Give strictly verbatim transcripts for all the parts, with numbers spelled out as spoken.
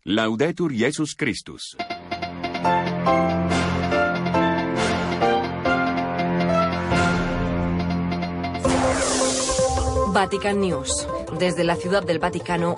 Laudetur Jesus Christus. Vatican News. Desde la Ciudad del Vaticano.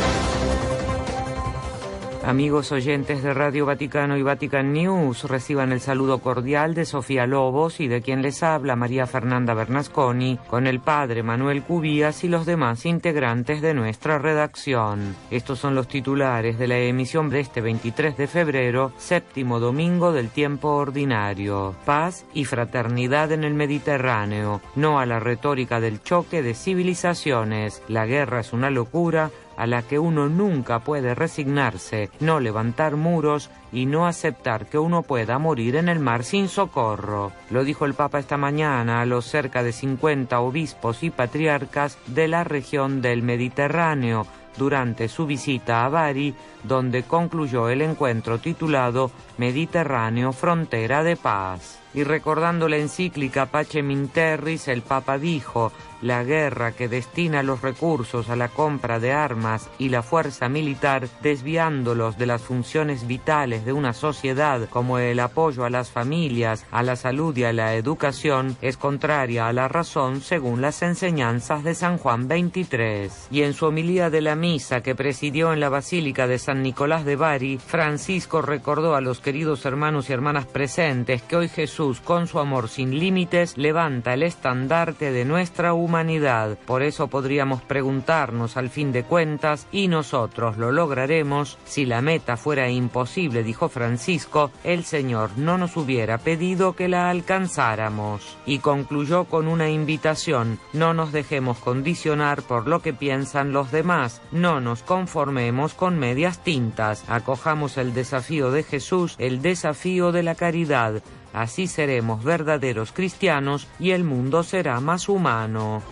Amigos oyentes de Radio Vaticano y Vatican News, reciban el saludo cordial de Sofía Lobos y de quien les habla María Fernanda Bernasconi, con el padre Manuel Cubías y los demás integrantes de nuestra redacción. Estos son los titulares de la emisión de este veintitrés de febrero, séptimo domingo del tiempo ordinario. Paz y fraternidad en el Mediterráneo, no a la retórica del choque de civilizaciones. La guerra es una locura a la que uno nunca puede resignarse, no levantar muros y no aceptar que uno pueda morir en el mar sin socorro. Lo dijo el Papa esta mañana a los cerca de cincuenta obispos y patriarcas de la región del Mediterráneo durante su visita a Bari, donde concluyó el encuentro titulado Mediterráneo, frontera de paz. Y recordando la encíclica Pacem in Terris, el Papa dijo: la guerra que destina los recursos a la compra de armas y la fuerza militar, desviándolos de las funciones vitales de una sociedad como el apoyo a las familias, a la salud y a la educación, es contraria a la razón según las enseñanzas de San Juan veintitrés. Y en su homilía de la misa que presidió en la Basílica de San Nicolás de Bari, Francisco recordó a los queridos hermanos y hermanas presentes que hoy Jesús, con su amor sin límites, levanta el estandarte de nuestra humanidad. Humanidad. Por eso podríamos preguntarnos al fin de cuentas, ¿y nosotros lo lograremos? Si la meta fuera imposible, dijo Francisco, el Señor no nos hubiera pedido que la alcanzáramos. Y concluyó con una invitación: no nos dejemos condicionar por lo que piensan los demás, no nos conformemos con medias tintas, acojamos el desafío de Jesús, el desafío de la caridad. Así seremos verdaderos cristianos y el mundo será más humano.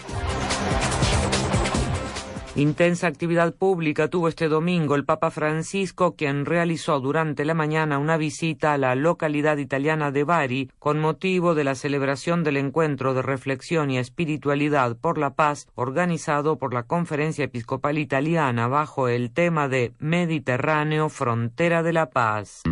Intensa actividad pública tuvo este domingo el Papa Francisco, quien realizó durante la mañana una visita a la localidad italiana de Bari con motivo de la celebración del encuentro de reflexión y espiritualidad por la paz organizado por la Conferencia Episcopal Italiana bajo el tema de Mediterráneo, frontera de la paz.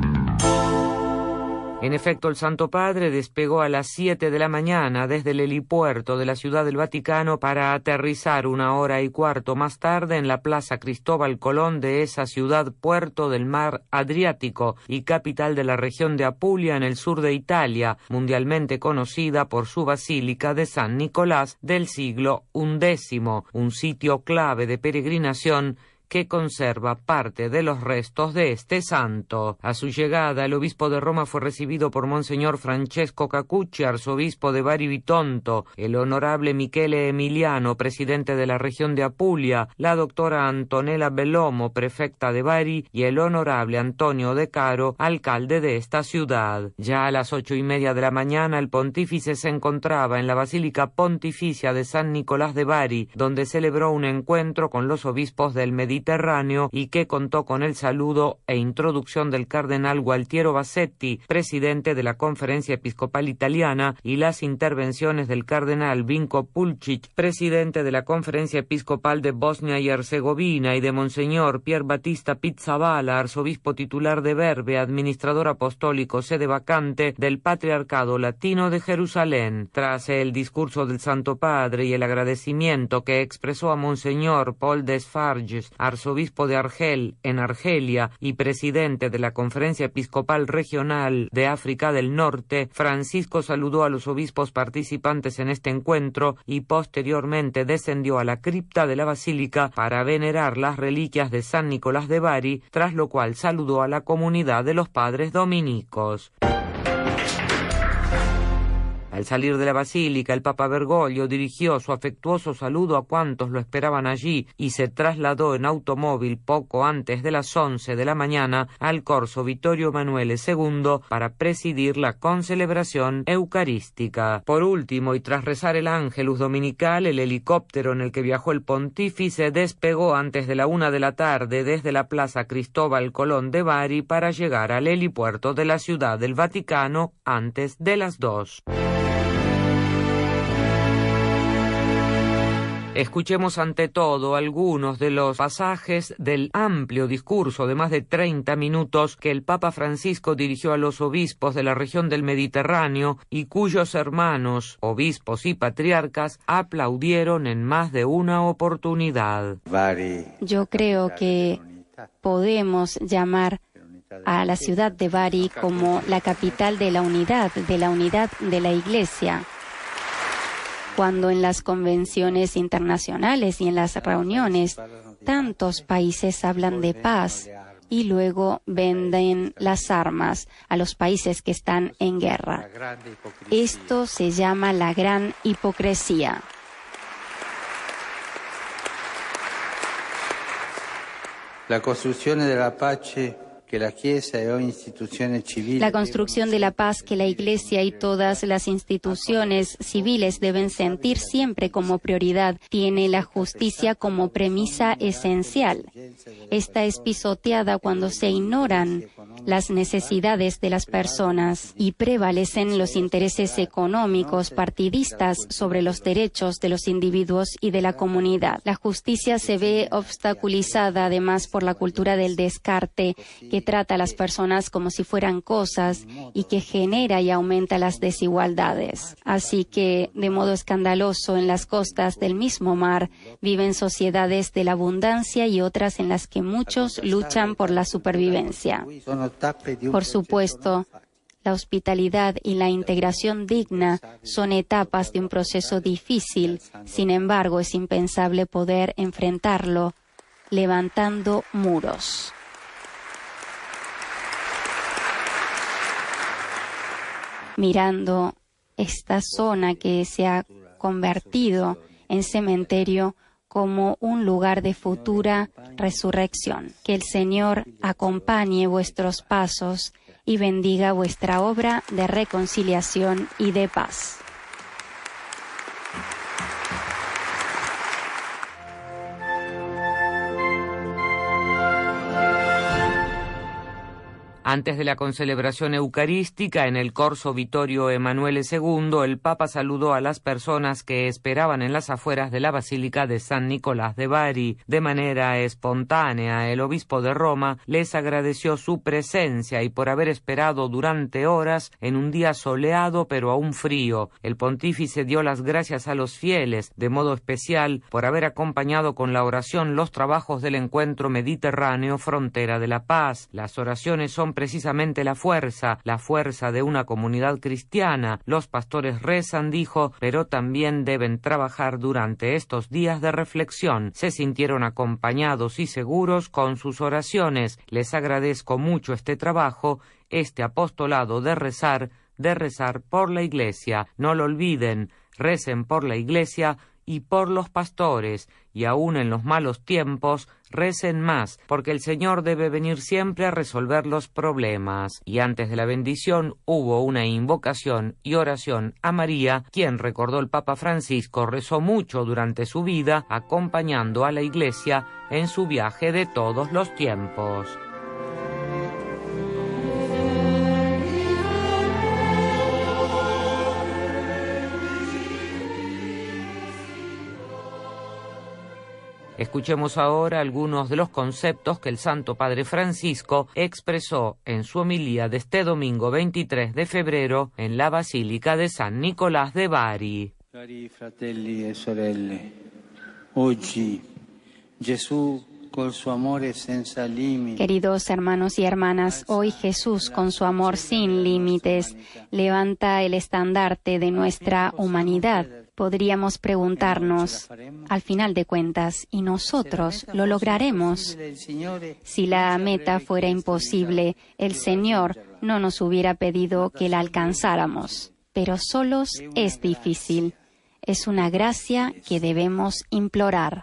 En efecto, el Santo Padre despegó a las siete de la mañana desde el helipuerto de la Ciudad del Vaticano para aterrizar una hora y cuarto más tarde en la Plaza Cristóbal Colón de esa ciudad puerto del mar Adriático y capital de la región de Apulia en el sur de Italia, mundialmente conocida por su Basílica de San Nicolás del siglo undécimo, un sitio clave de peregrinación que conserva parte de los restos de este santo. A su llegada, el obispo de Roma fue recibido por Monseñor Francesco Cacucci, arzobispo de Bari Bitonto, el honorable Michele Emiliano, presidente de la región de Apulia, la doctora Antonella Bellomo, prefecta de Bari, y el honorable Antonio De Caro, alcalde de esta ciudad. Ya a las ocho y media de la mañana, el pontífice se encontraba en la Basílica Pontificia de San Nicolás de Bari, donde celebró un encuentro con los obispos del Mediterráneo Mediterráneo y que contó con el saludo e introducción del cardenal Gualtiero Bassetti, presidente de la Conferencia Episcopal Italiana, y las intervenciones del cardenal Vinko Pulcic, presidente de la Conferencia Episcopal de Bosnia y Herzegovina, y de Monseñor Pier Battista Pizzaballa, arzobispo titular de Verbe, administrador apostólico sede vacante del Patriarcado Latino de Jerusalén. Tras el discurso del Santo Padre y el agradecimiento que expresó a Monseñor Paul Desfarges, arzobispo de Argel, en Argelia, y presidente de la Conferencia Episcopal Regional de África del Norte, Francisco saludó a los obispos participantes en este encuentro y posteriormente descendió a la cripta de la Basílica para venerar las reliquias de San Nicolás de Bari, tras lo cual saludó a la comunidad de los padres dominicos. Al salir de la basílica, el Papa Bergoglio dirigió su afectuoso saludo a cuantos lo esperaban allí y se trasladó en automóvil poco antes de las once de la mañana al Corso Vittorio Emanuele segundo para presidir la concelebración eucarística. Por último, y tras rezar el Ángelus dominical, el helicóptero en el que viajó el pontífice despegó antes de la una de la tarde desde la Plaza Cristóbal Colón de Bari para llegar al helipuerto de la Ciudad del Vaticano antes de las dos. Escuchemos ante todo algunos de los pasajes del amplio discurso de más de treinta minutos que el Papa Francisco dirigió a los obispos de la región del Mediterráneo y cuyos hermanos, obispos y patriarcas, aplaudieron en más de una oportunidad. Yo creo que podemos llamar a la ciudad de Bari como la capital de la unidad, de la unidad de la Iglesia. Cuando en las convenciones internacionales y en las reuniones tantos países hablan de paz y luego venden las armas a los países que están en guerra. Esto se llama la gran hipocresía. La construcción de la pace que la Chiesa e ogni istituzione civile La construcción de la paz que la Iglesia y todas las instituciones civiles deben sentir siempre como prioridad tiene la justicia como premisa esencial. Esta es pisoteada cuando se ignoran las necesidades de las personas y prevalecen los intereses económicos partidistas sobre los derechos de los individuos y de la comunidad. La justicia se ve obstaculizada además por la cultura del descarte que trata a las personas como si fueran cosas y que genera y aumenta las desigualdades. Así que, de modo escandaloso, en las costas del mismo mar viven sociedades de la abundancia y otras en las que muchos luchan por la supervivencia. Por supuesto, la hospitalidad y la integración digna son etapas de un proceso difícil. Sin embargo, es impensable poder enfrentarlo levantando muros. Mirando esta zona que se ha convertido en cementerio como un lugar de futura resurrección. Que el Señor acompañe vuestros pasos y bendiga vuestra obra de reconciliación y de paz. Antes de la concelebración eucarística, en el Corso Vittorio Emanuele segundo, el Papa saludó a las personas que esperaban en las afueras de la Basílica de San Nicolás de Bari. De manera espontánea, el obispo de Roma les agradeció su presencia y por haber esperado durante horas en un día soleado pero aún frío. El pontífice dio las gracias a los fieles, de modo especial, por haber acompañado con la oración los trabajos del encuentro mediterráneo Frontera de la Paz. Las oraciones son precisamente la fuerza, la fuerza de una comunidad cristiana. Los pastores rezan, dijo, pero también deben trabajar durante estos días de reflexión. Se sintieron acompañados y seguros con sus oraciones. Les agradezco mucho este trabajo, este apostolado de rezar, de rezar por la Iglesia. No lo olviden, recen por la Iglesia y por los pastores, y aún en los malos tiempos, recen más, porque el Señor debe venir siempre a resolver los problemas. Y antes de la bendición hubo una invocación y oración a María, quien, recordó el Papa Francisco, rezó mucho durante su vida, acompañando a la Iglesia en su viaje de todos los tiempos. Escuchemos ahora algunos de los conceptos que el Santo Padre Francisco expresó en su homilía de este domingo veintitrés de febrero en la Basílica de San Nicolás de Bari. Cari fratelli e sorelle, oggi Gesù con su amore senza limiti. Queridos hermanos y hermanas, hoy Jesús, con su amor sin límites, levanta el estandarte de nuestra humanidad. Podríamos preguntarnos, al final de cuentas, ¿y nosotros lo lograremos? Si la meta fuera imposible, el Señor no nos hubiera pedido que la alcanzáramos. Pero solos es difícil. Es una gracia que debemos implorar.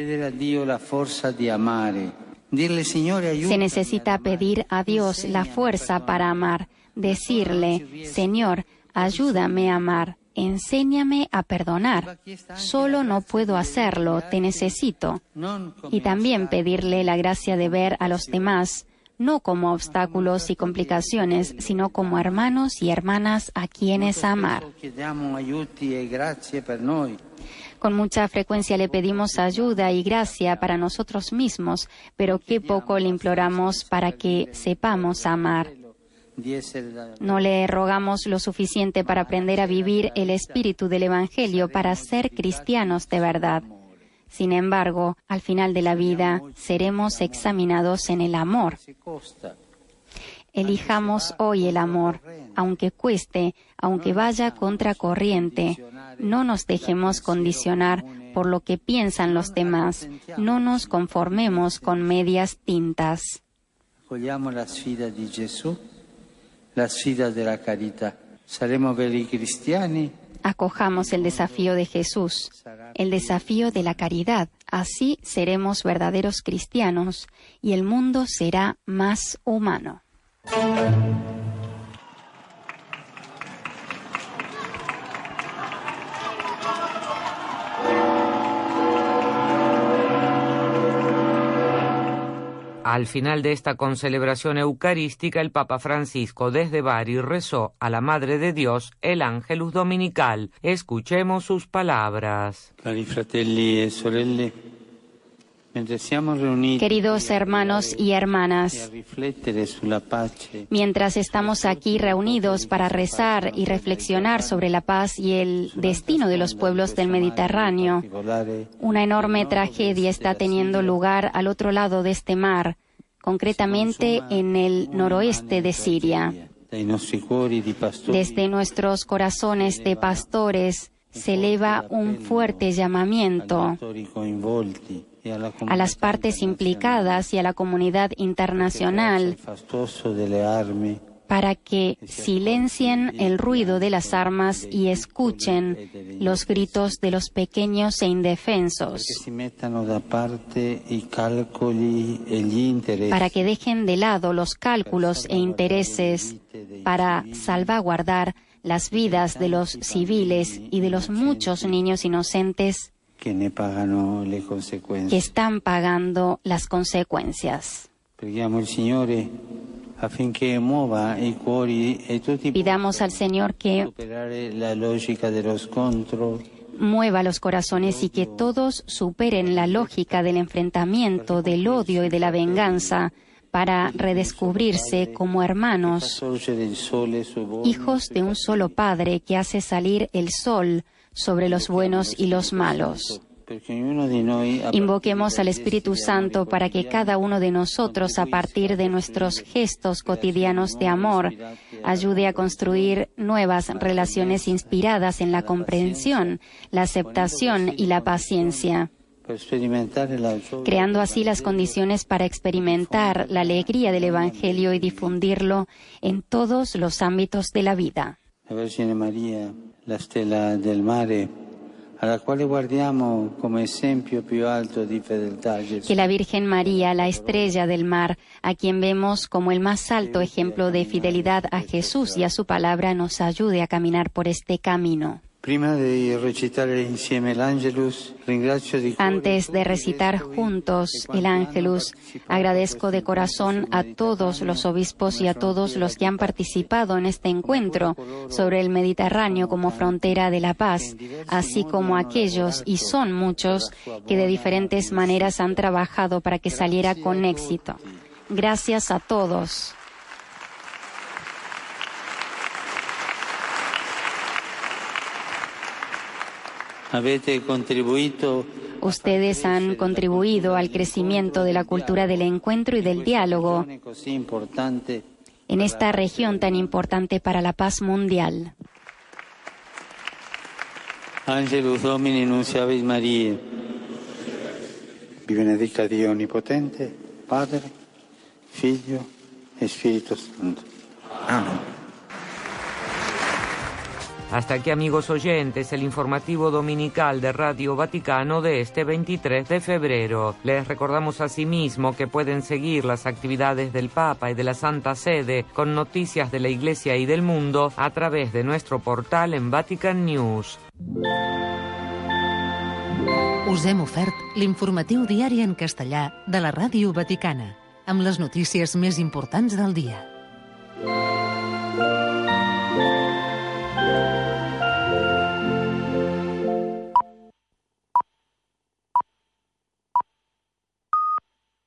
Se necesita pedir a Dios la fuerza para amar, decirle, Señor, ayúdame a amar. Enséñame a perdonar. Solo no puedo hacerlo, te necesito. Y también pedirle la gracia de ver a los demás, no como obstáculos y complicaciones, sino como hermanos y hermanas a quienes amar. Con mucha frecuencia le pedimos ayuda y gracia para nosotros mismos, pero qué poco le imploramos para que sepamos amar. No le rogamos lo suficiente para aprender a vivir el espíritu del Evangelio, para ser cristianos de verdad. Sin embargo, al final de la vida, seremos examinados en el amor. Elijamos hoy el amor, aunque cueste, aunque vaya contracorriente. No nos dejemos condicionar por lo que piensan los demás. No nos conformemos con medias tintas. Accogliamo la sfida di Gesù, la sfida della carità. Saremo veri cristiani. Acojamos el desafío de Jesús, el desafío de la caridad. Así seremos verdaderos cristianos y el mundo será más humano. Al final de esta concelebración eucarística, el Papa Francisco desde Bari rezó a la Madre de Dios el Ángelus Dominical. Escuchemos sus palabras. Cari fratelli e sorelle, mentre siamo riuniti Queridos hermanos y hermanas, a riflettere sulla pace, mientras estamos aquí reunidos para rezar y reflexionar sobre la paz y el destino de los pueblos del Mediterráneo, una enorme tragedia está teniendo lugar al otro lado de este mar, concretamente en el noroeste de Siria. Desde nuestros corazones de pastores se eleva un fuerte llamamiento a las partes implicadas y a la comunidad internacional para que silencien el ruido de las armas y escuchen los gritos de los pequeños e indefensos, para que dejen de lado los cálculos e intereses para salvaguardar las vidas de los civiles y de los muchos niños inocentes que están pagando las consecuencias. Pidamos al Señor que mueva los corazones y que todos superen la lógica del enfrentamiento, del odio y de la venganza, para redescubrirse como hermanos, hijos de un solo Padre que hace salir el sol sobre los buenos y los malos. Invoquemos al Espíritu Santo para que cada uno de nosotros, a partir de nuestros gestos cotidianos de amor, ayude a construir nuevas relaciones inspiradas en la comprensión, la aceptación y la paciencia, creando así las condiciones para experimentar la alegría del Evangelio y difundirlo en todos los ámbitos de la vida. La Vergine María, la stella del mare, alla quale guardiamo come esempio più alto di fedeltà a Gesù. Que la Virgen María, la estrella del mar, a quien vemos como el más alto ejemplo de fidelidad a Jesús y a su palabra, nos ayude a caminar por este camino. Antes de recitar juntos el Ángelus, agradezco de corazón a todos los obispos y a todos los que han participado en este encuentro sobre el Mediterráneo como frontera de la paz, así como a aquellos, y son muchos, que de diferentes maneras han trabajado para que saliera con éxito. Gracias a todos. Ustedes han contribuido al crecimiento de la cultura del encuentro y del diálogo en esta región tan importante para la paz mundial. Angelus Domini nunciavit Mariae. Vi benedica Dio Onnipotente, Padre, Figlio e Spirito Santo. Amén. Hasta aquí, amigos oyentes, el informativo dominical de Radio Vaticano de este veintitrés de febrero. Les recordamos asimismo que pueden seguir las actividades del Papa y de la Santa Sede con noticias de la Iglesia y del mundo a través de nuestro portal en Vatican News. Us hem ofert l'informatiu diari en castellà de la Ràdio Vaticana, amb les notícies més importants del dia.